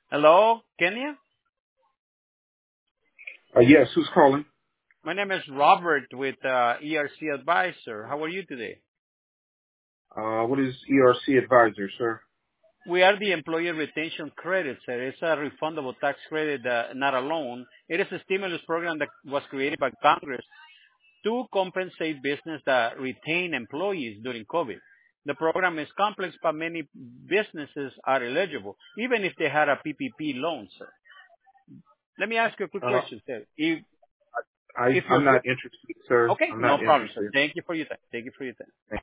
Hello, Kenya. Yes, who's calling? My name is Robert with ERC Advisor. How are you today? What is ERC advisor, sir? We are the Employee Retention Credit, sir. It's a refundable tax credit, not a loan. It is a stimulus program that was created by Congress to compensate business that retain employees during COVID. The program is complex, but many businesses are eligible, even if they had a PPP loan, sir. Let me ask you a quick Uh, question, sir. If I'm your not interested, sir. okay, I'm no not problem, sir. interested. Thank you for your time. Thank you for your time.